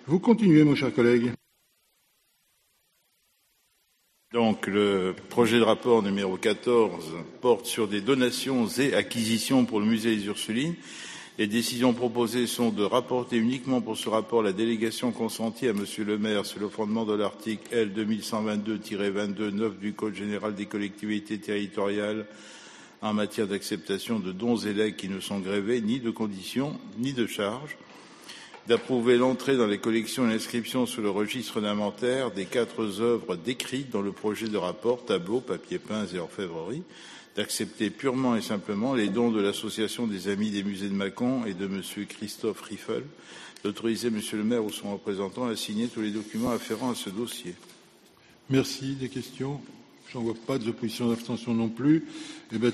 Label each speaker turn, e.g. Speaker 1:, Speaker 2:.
Speaker 1: Vous continuez, mon cher collègue.
Speaker 2: Donc, le projet de rapport numéro 14 porte sur des donations et acquisitions pour le musée des Ursulines. Les décisions proposées sont de rapporter uniquement pour ce rapport la délégation consentie à Monsieur le maire sur le fondement de l'article L. 2122-22-9 du Code général des collectivités territoriales en matière d'acceptation de dons et legs qui ne sont grevés ni de conditions ni de charges, d'approuver l'entrée dans les collections et l'inscription sur le registre d'inventaire des 4 œuvres décrites dans le projet de rapport, tableaux, papier peint et orfèvrerie, d'accepter purement et simplement les dons de l'Association des Amis des Musées de Mâcon et de Monsieur Christophe Riffel, d'autoriser Monsieur le maire ou son représentant à signer tous les documents afférents à ce dossier.
Speaker 1: Merci. Des questions? J'en vois pas. Des oppositions, d'abstention non plus.